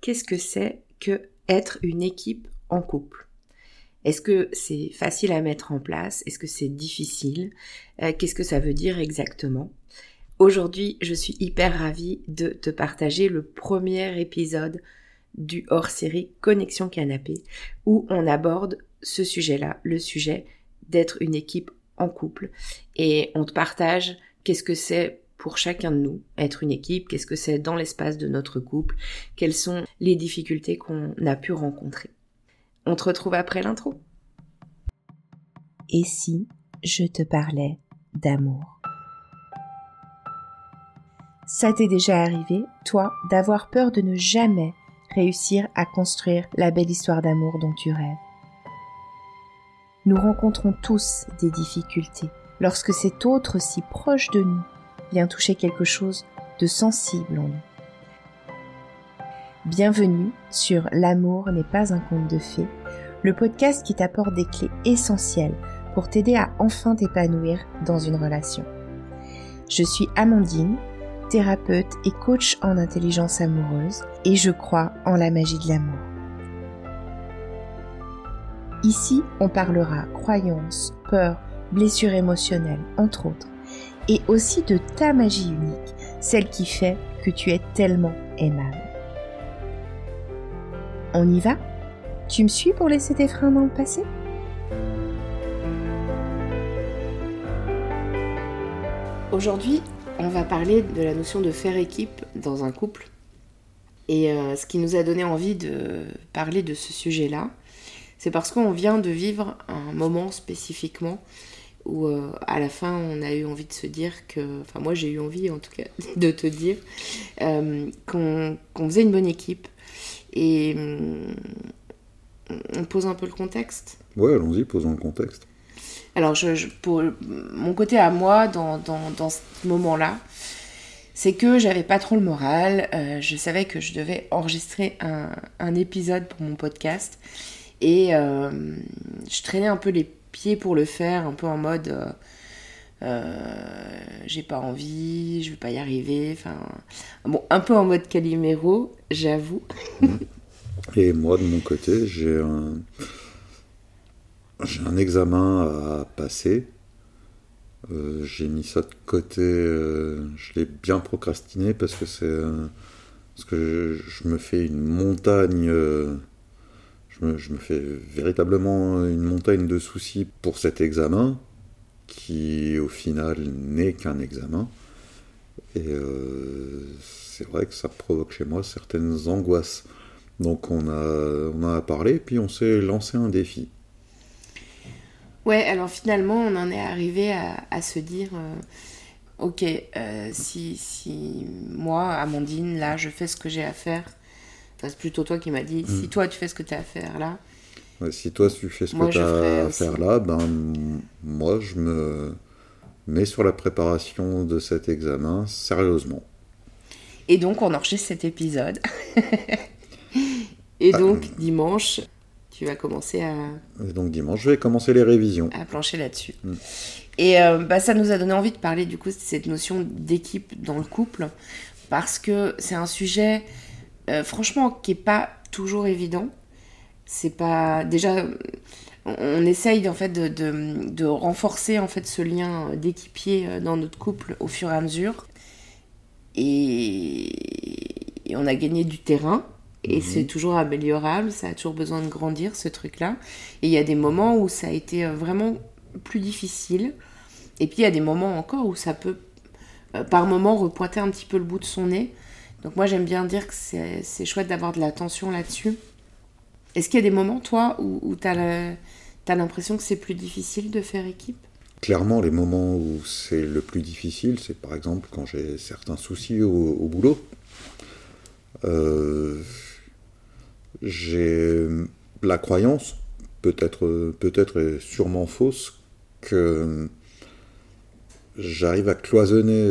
qu'est-ce que c'est que être une équipe en couple ? Est-ce que c'est facile à mettre en place ? Est-ce que c'est difficile ? Qu'est-ce que ça veut dire exactement ? Aujourd'hui, je suis hyper ravie de te partager le premier épisode du hors-série Connexion Canapé, où on aborde ce sujet-là, le sujet d'être une équipe en couple. Et on te partage qu'est-ce que c'est pour chacun de nous, être une équipe, qu'est-ce que c'est dans l'espace de notre couple, quelles sont les difficultés qu'on a pu rencontrer. On te retrouve après l'intro. Et si je te parlais d'amour ? Ça t'est déjà arrivé, toi, d'avoir peur de ne jamais réussir à construire la belle histoire d'amour dont tu rêves ? Nous rencontrons tous des difficultés lorsque cet autre si proche de nous vient toucher quelque chose de sensible en nous. Bienvenue sur L'amour n'est pas un conte de fées, le podcast qui t'apporte des clés essentielles pour t'aider à enfin t'épanouir dans une relation. Je suis Amandine, thérapeute et coach en intelligence amoureuse, et je crois en la magie de l'amour. Ici, on parlera croyances, peurs, blessures émotionnelles, entre autres, et aussi de ta magie unique, celle qui fait que tu es tellement aimable. On y va ? Tu me suis pour laisser tes freins dans le passé ? Aujourd'hui, on va parler de la notion de faire équipe dans un couple. Et ce qui nous a donné envie de parler de ce sujet-là, c'est parce qu'on vient de vivre un moment spécifiquement où à la fin on a eu envie de se dire enfin moi j'ai eu envie en tout cas de te dire qu'on faisait une bonne équipe. Et on pose un peu le contexte ? Ouais, allons-y, posons le contexte. Alors, pour mon côté à moi, dans ce moment-là, c'est que j'avais pas trop le moral. Je savais que je devais enregistrer un épisode pour mon podcast. Et je traînais un peu les pieds pour le faire, un peu en mode j'ai pas envie, je vais pas y arriver. Enfin, bon, un peu en mode Calimero, j'avoue. Et moi, de mon côté, j'ai un examen à passer. J'ai mis ça de côté, je l'ai bien procrastiné parce que je me fais une montagne, je me fais véritablement une montagne de soucis pour cet examen, qui au final n'est qu'un examen. Et c'est vrai que ça provoque chez moi certaines angoisses. Donc on en a parlé, puis on s'est lancé un défi. Ouais, alors finalement, on en est arrivé à se dire, ok, si moi, Amandine, là, je fais ce que j'ai à faire, enfin, c'est plutôt toi qui m'as dit, si toi, tu fais ce que tu as à faire là... Ouais, si toi, tu fais ce que tu as à faire là, moi, je me mets sur la préparation de cet examen sérieusement. Et donc, on enregistre cet épisode. Et donc, dimanche... Tu vas commencer à... Et donc dimanche, je vais commencer les révisions. À plancher là-dessus. Et ça nous a donné envie de parler du coup de cette notion d'équipe dans le couple, parce que c'est un sujet, franchement, qui n'est pas toujours évident. C'est pas... Déjà, on essaye en fait de renforcer en fait ce lien d'équipier dans notre couple au fur et à mesure. Et on a gagné du terrain. Et c'est toujours améliorable, ça a toujours besoin de grandir, ce truc-là. Et il y a des moments où ça a été vraiment plus difficile. Et puis il y a des moments encore où ça peut, par moments, repointer un petit peu le bout de son nez. Donc moi, j'aime bien dire que c'est chouette d'avoir de l'attention là-dessus. Est-ce qu'il y a des moments, toi, où t'as l'impression que c'est plus difficile de faire équipe ? Clairement, les moments où c'est le plus difficile, c'est par exemple quand j'ai certains soucis au boulot. J'ai la croyance, peut-être et sûrement fausse, que j'arrive à cloisonner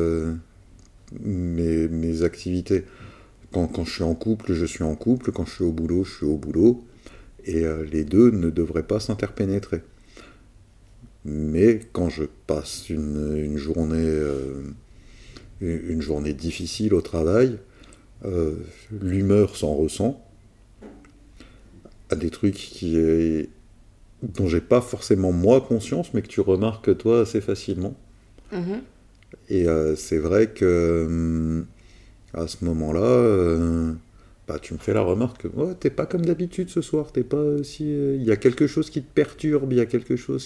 mes activités. Quand je suis en couple, je suis en couple. Quand je suis au boulot, je suis au boulot. Et les deux ne devraient pas s'interpénétrer. Mais quand je passe une journée difficile au travail, l'humeur s'en ressent, à des trucs dont j'ai pas forcément moi conscience, mais que tu remarques toi assez facilement. Mhm. Et c'est vrai que à ce moment-là, tu me fais la remarque, ouais, t'es pas comme d'habitude ce soir, t'es pas si, il y a quelque chose qui te perturbe, il y a quelque chose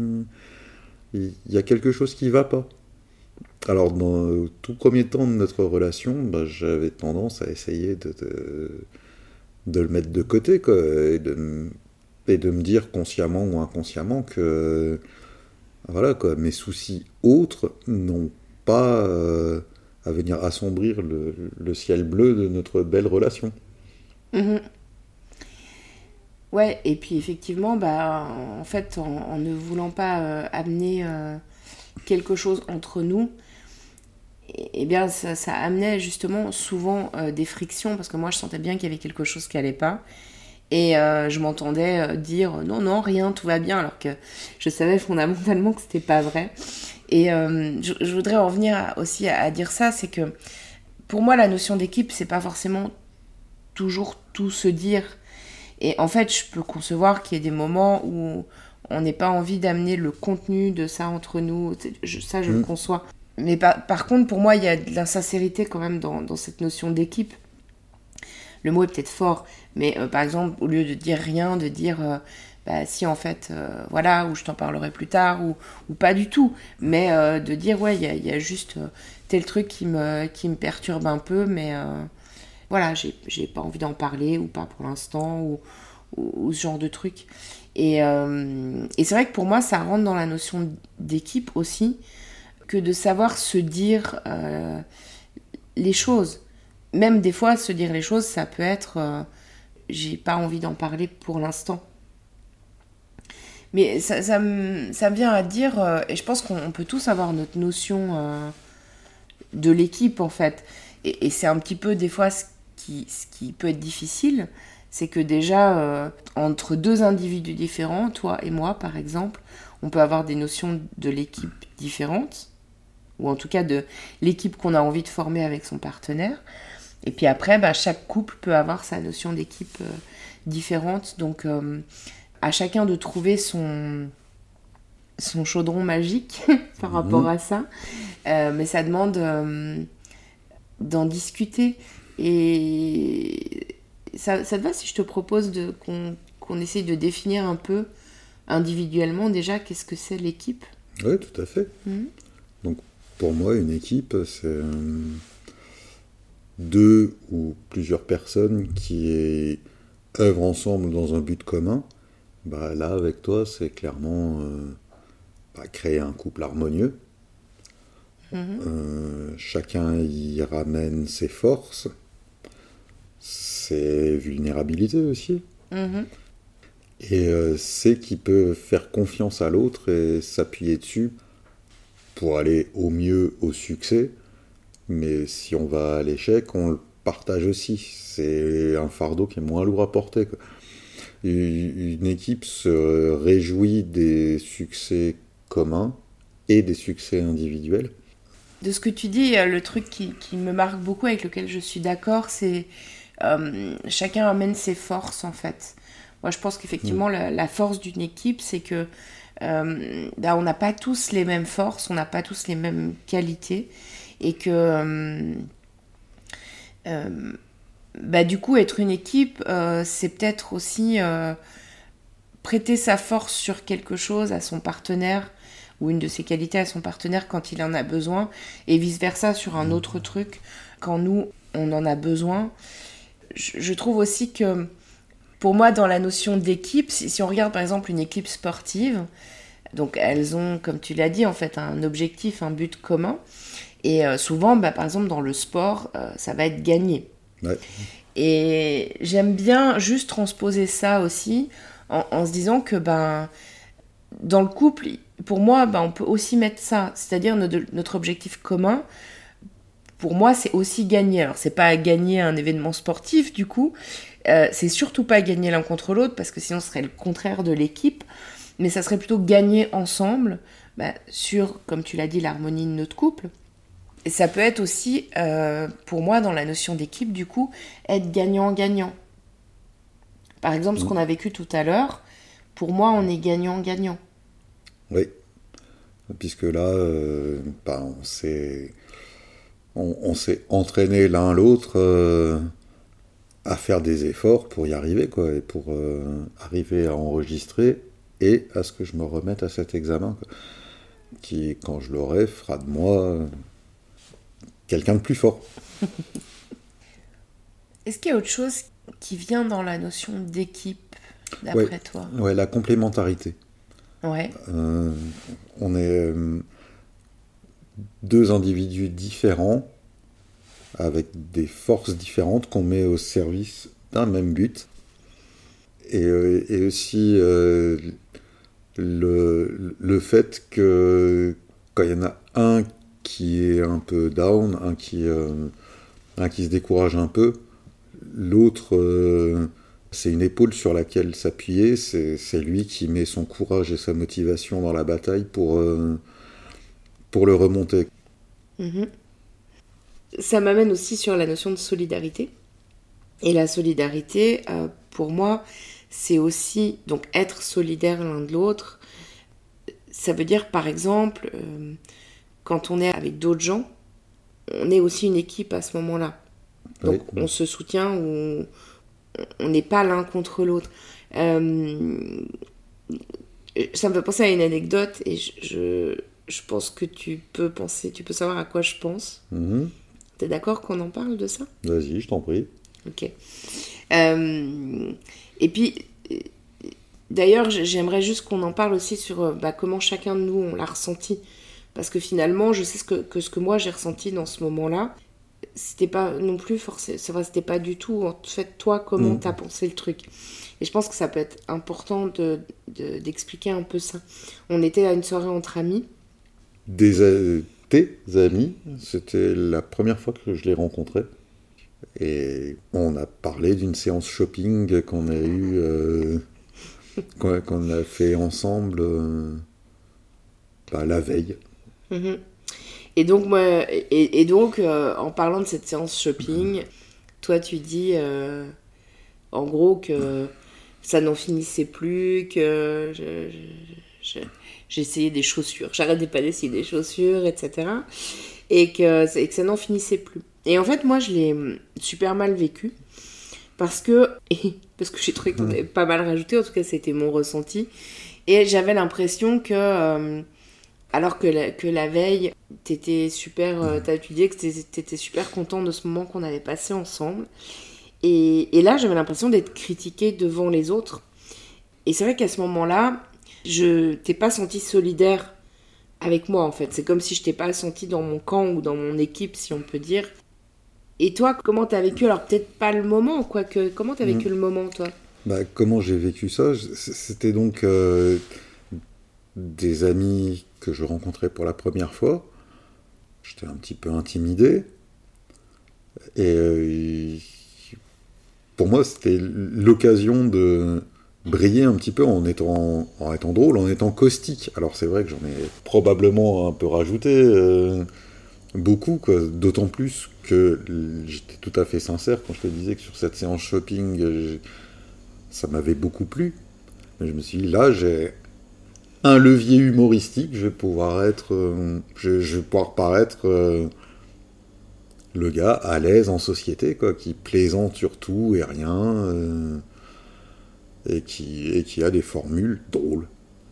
qui va pas. Alors dans le tout premier temps de notre relation, j'avais tendance à essayer de le mettre de côté, quoi, et de me dire consciemment ou inconsciemment que voilà, quoi, mes soucis autres n'ont pas à venir assombrir le ciel bleu de notre belle relation. Mhm. Ouais, et puis effectivement, en fait, en ne voulant pas amener quelque chose entre nous, eh bien, ça amenait justement souvent des frictions, parce que moi, je sentais bien qu'il y avait quelque chose qui allait pas. Et je m'entendais dire non, non, rien, tout va bien, alors que je savais fondamentalement que c'était pas vrai. Et je voudrais en venir aussi à dire ça, c'est que pour moi, la notion d'équipe, c'est pas forcément toujours tout se dire. Et en fait, je peux concevoir qu'il y ait des moments où on n'ait pas envie d'amener le contenu de ça entre nous. Ça, je le conçois. Mais par contre, pour moi, il y a de l'insincérité quand même dans cette notion d'équipe. Le mot est peut-être fort, mais par exemple, au lieu de dire rien, de dire si en fait, voilà, ou je t'en parlerai plus tard, ou pas du tout, mais de dire ouais, il y a juste tel truc qui me perturbe un peu, mais voilà, j'ai pas envie d'en parler, ou pas pour l'instant, ou ce genre de truc. Et c'est vrai que pour moi, ça rentre dans la notion d'équipe aussi, que de savoir se dire les choses. Même des fois, se dire les choses, ça peut être j'ai pas envie d'en parler pour l'instant. Mais ça me vient à dire, et je pense qu'on peut tous avoir notre notion de l'équipe en fait. Et c'est un petit peu des fois ce qui peut être difficile, c'est que déjà, entre deux individus différents, toi et moi par exemple, on peut avoir des notions de l'équipe différentes, ou en tout cas de l'équipe qu'on a envie de former avec son partenaire. Et puis après, chaque couple peut avoir sa notion d'équipe différente. Donc, à chacun de trouver son chaudron magique par rapport à ça. Mais ça demande d'en discuter. Et ça te va si je te propose qu'on essaye de définir un peu individuellement déjà qu'est-ce que c'est l'équipe ? Oui, tout à fait. Donc, pour moi, une équipe, c'est deux ou plusieurs personnes qui œuvrent ensemble dans un but commun. Là, avec toi, c'est clairement créer un couple harmonieux. Chacun y ramène ses forces, ses vulnérabilités aussi. Et c'est qui peut faire confiance à l'autre et s'appuyer dessus pour aller au mieux au succès. Mais si on va à l'échec, on le partage aussi. C'est un fardeau qui est moins lourd à porter, quoi. Une équipe se réjouit des succès communs et des succès individuels. De ce que tu dis, le truc qui me marque beaucoup, avec lequel je suis d'accord, c'est chacun amène ses forces en fait. Moi je pense qu'effectivement la force d'une équipe, c'est que on n'a pas tous les mêmes forces, on n'a pas tous les mêmes qualités. Et que du coup être une équipe c'est peut-être aussi prêter sa force sur quelque chose à son partenaire ou une de ses qualités à son partenaire quand il en a besoin et vice versa sur un autre truc quand nous on en a besoin. Je trouve aussi que pour moi dans la notion d'équipe, si on regarde par exemple une équipe sportive, donc elles ont comme tu l'as dit en fait un objectif, un but commun. Et souvent, par exemple, dans le sport, ça va être gagné. Ouais. Et j'aime bien juste transposer ça aussi en se disant que dans le couple, pour moi, on peut aussi mettre ça. C'est-à-dire notre objectif commun, pour moi, c'est aussi gagner. Alors, c'est pas gagner un événement sportif, du coup. C'est surtout pas gagner l'un contre l'autre, parce que sinon, ce serait le contraire de l'équipe. Mais ça serait plutôt gagner ensemble sur, comme tu l'as dit, l'harmonie de notre couple. ça peut être aussi, pour moi, dans la notion d'équipe, du coup, être gagnant-gagnant. Par exemple, ce qu'on a vécu tout à l'heure, pour moi, on est gagnant-gagnant. Oui, puisque là, on s'est entraîné l'un l'autre à faire des efforts pour y arriver, quoi, et pour arriver à enregistrer et à ce que je me remette à cet examen, quoi, qui, quand je l'aurai, fera de moi quelqu'un de plus fort. Est-ce qu'il y a autre chose qui vient dans la notion d'équipe, d'après toi ? Ouais, la complémentarité. Ouais. On est deux individus différents, avec des forces différentes qu'on met au service d'un même but. Et aussi le fait que quand il y en a un qui est un peu down, un qui se décourage un peu, l'autre, c'est une épaule sur laquelle s'appuyer, c'est lui qui met son courage et sa motivation dans la bataille pour le remonter. Mm-hmm. Ça m'amène aussi sur la notion de solidarité. Et la solidarité, pour moi, c'est aussi donc être solidaire l'un de l'autre. Ça veut dire, par exemple, quand on est avec d'autres gens, on est aussi une équipe à ce moment-là. Donc on se soutient, ou on n'est pas l'un contre l'autre. Ça me fait penser à une anecdote, et je pense que tu peux savoir à quoi je pense. Mm-hmm. T'es d'accord qu'on en parle de ça ? Vas-y, je t'en prie. Ok. Et puis, d'ailleurs, j'aimerais juste qu'on en parle aussi sur comment chacun de nous, on l'a ressenti. Parce que finalement, je sais ce que moi j'ai ressenti dans ce moment-là. C'était pas non plus forcément, c'est vrai, c'était pas du tout, en fait, toi, comment t'as pensé le truc. Et je pense que ça peut être important d'expliquer un peu ça. On était à une soirée entre amis. Tes amis, c'était la première fois que je les rencontrais. Et on a parlé d'une séance shopping qu'on a eue, qu'on a fait ensemble la veille. Mm-hmm. Et donc, moi, en parlant de cette séance shopping, toi, tu dis, en gros, que ça n'en finissait plus, que j'essayais des chaussures. J'arrêtais pas d'essayer des chaussures, etc. Et que ça n'en finissait plus. Et en fait, moi, je l'ai super mal vécu. Parce que j'ai trouvé que t'en avais pas mal rajouté. En tout cas, c'était mon ressenti. Et j'avais l'impression que... alors que la veille, t'étais super... tu disais que t'étais super content de ce moment qu'on avait passé ensemble. Et là, j'avais l'impression d'être critiquée devant les autres. Et c'est vrai qu'à ce moment-là, je t'ai pas senti solidaire avec moi, en fait. C'est comme si je t'ai pas senti dans mon camp ou dans mon équipe, si on peut dire. Et toi, comment t'as vécu ? Alors peut-être pas le moment, quoique. Comment t'as vécu le moment, toi ? Comment j'ai vécu ça ? C'était donc des amis que je rencontrais pour la première fois. J'étais un petit peu intimidé. Et pour moi, c'était l'occasion de briller un petit peu en étant drôle, en étant caustique. Alors c'est vrai que j'en ai probablement un peu rajouté, beaucoup, quoi. D'autant plus que j'étais tout à fait sincère quand je te disais que sur cette séance shopping, ça m'avait beaucoup plu. Mais je me suis dit, là, j'ai un levier humoristique, je vais pouvoir paraître le gars à l'aise en société, quoi, qui plaisante sur tout et rien, et qui a des formules drôles.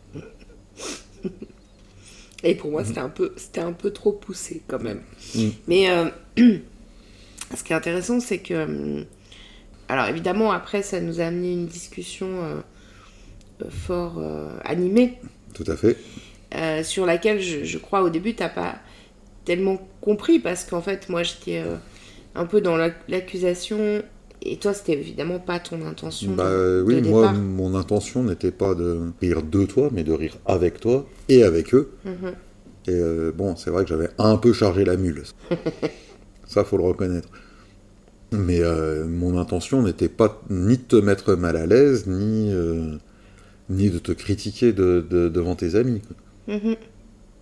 Et pour moi, c'était un peu trop poussé, quand même. Mais ce qui est intéressant, c'est que... alors, évidemment, après, ça nous a amené une discussion fort animée. Tout à fait. Sur laquelle, je crois, au début, t'as pas tellement compris, parce qu'en fait, moi, j'étais un peu dans l'accusation... Et toi, c'était évidemment pas ton intention de moi, départ. mon intention n'était pas de rire de toi, mais de rire avec toi et avec eux. Et c'est vrai que j'avais un peu chargé la mule. Ça, faut le reconnaître. Mais mon intention n'était pas ni de te mettre mal à l'aise, ni de te critiquer devant tes amis, quoi.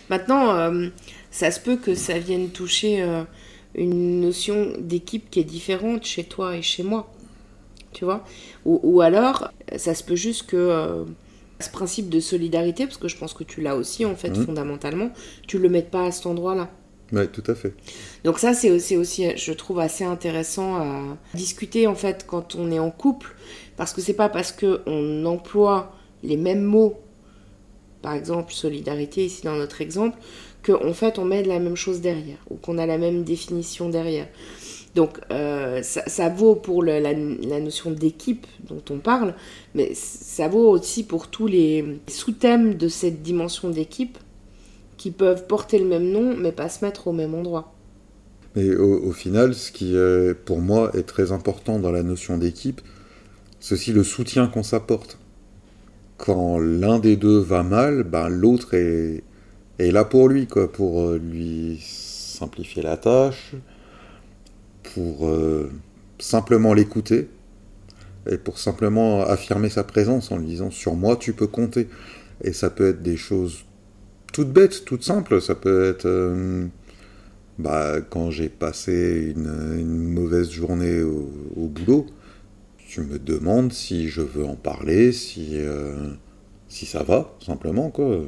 Maintenant, ça se peut que ça vienne toucher une notion d'équipe qui est différente chez toi et chez moi, tu vois. Ou alors, ça se peut juste que ce principe de solidarité, parce que je pense que tu l'as aussi, en fait, fondamentalement, tu le mettes pas à cet endroit-là. Oui, tout à fait. Donc ça, c'est aussi, je trouve, assez intéressant à discuter, en fait, quand on est en couple, parce que c'est pas parce qu'on emploie les mêmes mots, par exemple, solidarité, ici dans notre exemple, qu'en fait, on met la même chose derrière, ou qu'on a la même définition derrière. Donc, ça vaut pour la notion d'équipe dont on parle, mais ça vaut aussi pour tous les sous-thèmes de cette dimension d'équipe qui peuvent porter le même nom, mais pas se mettre au même endroit. Mais au final, ce qui, pour moi, est très important dans la notion d'équipe, c'est aussi le soutien qu'on s'apporte. Quand l'un des deux va mal, ben, l'autre est là pour lui, quoi, pour lui simplifier la tâche, pour simplement l'écouter, et pour simplement affirmer sa présence en lui disant « sur moi, tu peux compter ». Et ça peut être des choses toutes bêtes, toutes simples. Ça peut être quand j'ai passé une mauvaise journée au boulot, tu me demandes si je veux en parler, si ça va, simplement, quoi.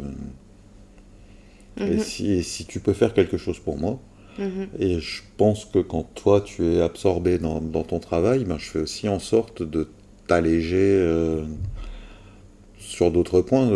Et si tu peux faire quelque chose pour moi. Et je pense que quand toi, tu es absorbé dans ton travail, ben, je fais aussi en sorte de t'alléger sur d'autres points,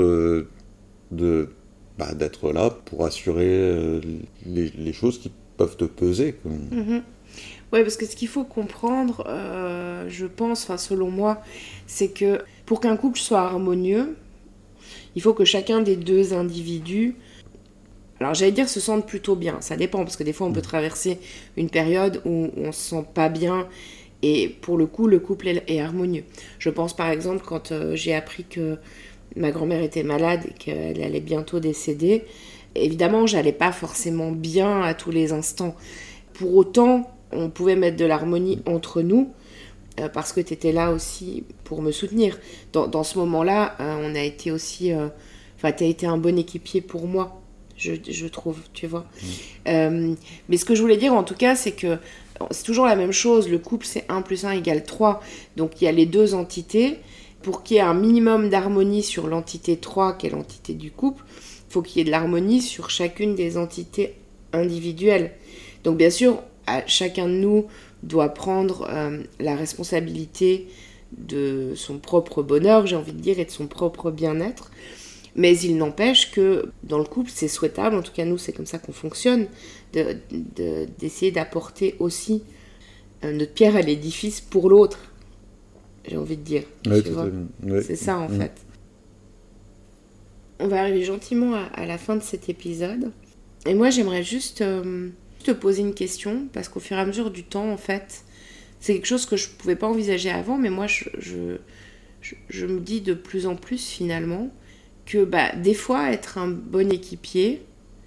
d'être là pour assurer les choses qui peuvent te peser. Ouais, parce que ce qu'il faut comprendre, je pense, selon moi, c'est que pour qu'un couple soit harmonieux, il faut que chacun des deux individus, alors j'allais dire se sentent plutôt bien, ça dépend, parce que des fois on peut traverser une période où on se sent pas bien, et pour le coup, le couple est harmonieux. Je pense par exemple quand j'ai appris que ma grand-mère était malade et qu'elle allait bientôt décéder, évidemment, j'allais pas forcément bien à tous les instants. Pour autant, on pouvait mettre de l'harmonie entre nous, parce que tu étais là aussi pour me soutenir. Dans ce moment-là, on a été aussi... tu as été un bon équipier pour moi, je trouve, tu vois. Mais ce que je voulais dire, en tout cas, c'est que c'est toujours la même chose. Le couple, c'est 1 + 1 = 3. Donc, il y a les deux entités. Pour qu'il y ait un minimum d'harmonie sur l'entité 3, qui est l'entité du couple, il faut qu'il y ait de l'harmonie sur chacune des entités individuelles. Donc bien sûr, chacun de nous doit prendre la responsabilité de son propre bonheur, j'ai envie de dire, et de son propre bien-être. Mais il n'empêche que dans le couple, c'est souhaitable, en tout cas nous, c'est comme ça qu'on fonctionne, d'essayer d'apporter aussi notre pierre à l'édifice pour l'autre. J'ai envie de dire. Ouais, tu vois. Ouais. C'est ça, en fait. On va arriver gentiment à la fin de cet épisode. Et moi, j'aimerais juste te poser une question, parce qu'au fur et à mesure du temps, en fait, c'est quelque chose que je ne pouvais pas envisager avant, mais moi, je me dis de plus en plus, finalement, que des fois, être un bon équipier,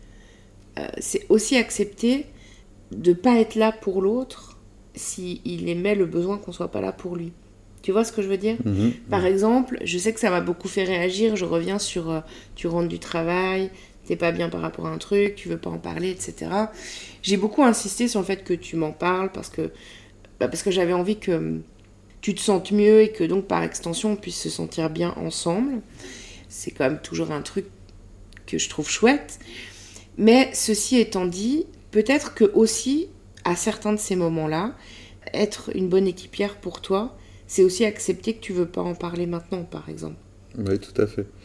c'est aussi accepter de ne pas être là pour l'autre s'il émet le besoin qu'on ne soit pas là pour lui. Tu vois ce que je veux dire ? Par exemple, je sais que ça m'a beaucoup fait réagir, je reviens sur tu rentres du travail, t'es pas bien par rapport à un truc, tu veux pas en parler, etc. J'ai beaucoup insisté sur le fait que tu m'en parles parce que j'avais envie que tu te sentes mieux et que donc par extension on puisse se sentir bien ensemble. C'est quand même toujours un truc que je trouve chouette. Mais ceci étant dit, peut-être que aussi, à certains de ces moments-là, être une bonne équipière pour toi, c'est aussi accepter que tu veux pas en parler maintenant, par exemple. Oui, tout à fait.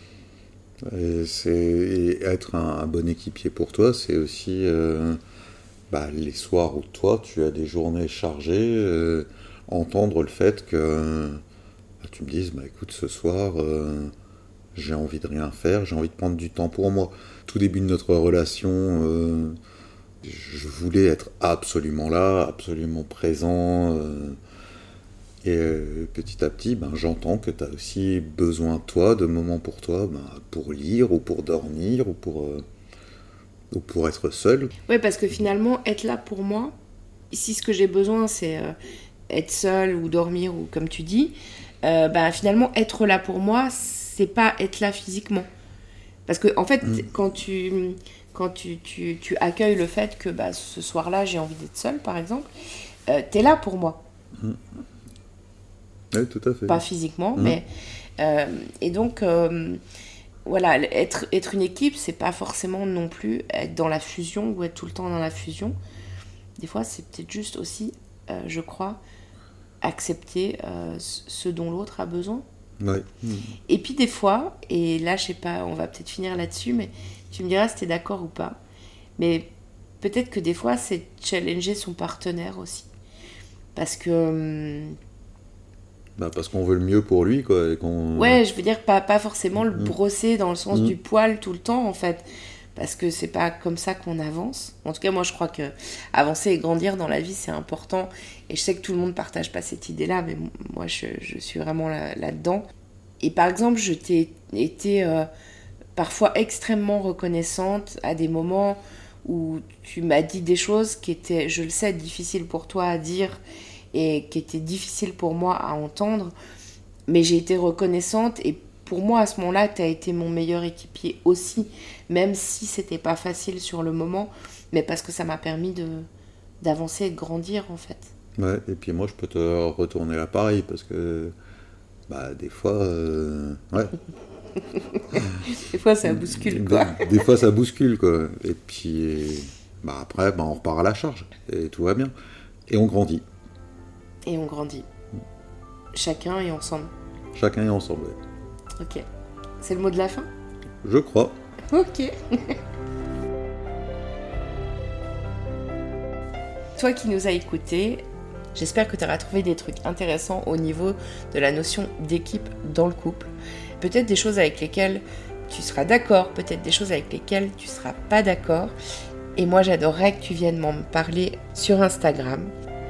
Et être un bon équipier pour toi, c'est aussi les soirs où toi, tu as des journées chargées, entendre le fait que tu me dises, écoute, ce soir, j'ai envie de rien faire, j'ai envie de prendre du temps pour moi. Tout début de notre relation, je voulais être absolument là, absolument présent. Et petit à petit, j'entends que tu as aussi besoin, toi, de moments pour toi, pour lire, ou pour dormir, ou pour être seul. Oui, parce que finalement, être là pour moi, si ce que j'ai besoin, c'est être seul ou dormir, ou comme tu dis, finalement, être là pour moi, c'est pas être là physiquement. Parce que, en fait, quand tu quand tu accueilles le fait que ce soir-là, j'ai envie d'être seule, par exemple, t'es là pour moi. Oui, tout à fait. Pas physiquement, mais... et donc, voilà, être une équipe, c'est pas forcément non plus être dans la fusion ou être tout le temps dans la fusion. Des fois, c'est peut-être juste aussi, je crois, accepter ce dont l'autre a besoin. Ouais. Et puis des fois, et là, je sais pas, on va peut-être finir là-dessus, mais tu me diras si t'es d'accord ou pas. Mais peut-être que des fois, c'est challenger son partenaire aussi. Parce que... parce qu'on veut le mieux pour lui, quoi. Et Ouais, je veux dire, pas forcément le brosser dans le sens du poil tout le temps, en fait. Parce que c'est pas comme ça qu'on avance. En tout cas, moi, je crois que avancer et grandir dans la vie, c'est important. Et je sais que tout le monde partage pas cette idée-là, mais moi, je suis vraiment là-dedans. Et par exemple, je t'ai été parfois extrêmement reconnaissante à des moments où tu m'as dit des choses qui étaient, je le sais, difficiles pour toi à dire et qui étaient difficiles pour moi à entendre. Mais j'ai été reconnaissante et pour moi, à ce moment-là, tu as été mon meilleur équipier aussi, même si c'était pas facile sur le moment, mais parce que ça m'a permis d'avancer et de grandir, en fait. Ouais, et puis moi, je peux te retourner l'appareil, parce que, des fois, ouais. Des fois, ça bouscule, quoi. Des fois, ça bouscule, quoi. Et puis, après, on repart à la charge, et tout va bien. Et on grandit. Et on grandit. Chacun et ensemble. Chacun est ensemble, ouais. Ok. C'est le mot de la fin ? Je crois. Ok. Toi qui nous as écoutés, j'espère que tu auras trouvé des trucs intéressants au niveau de la notion d'équipe dans le couple. Peut-être des choses avec lesquelles tu seras d'accord, peut-être des choses avec lesquelles tu ne seras pas d'accord. Et moi, j'adorerais que tu viennes m'en parler sur Instagram.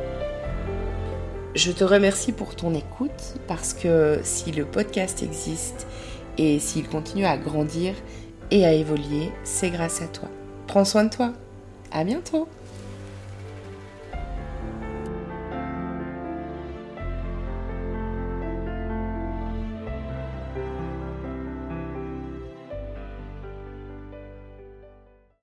Je te remercie pour ton écoute parce que si le podcast existe et s'il continue à grandir et à évoluer, c'est grâce à toi. Prends soin de toi. À bientôt.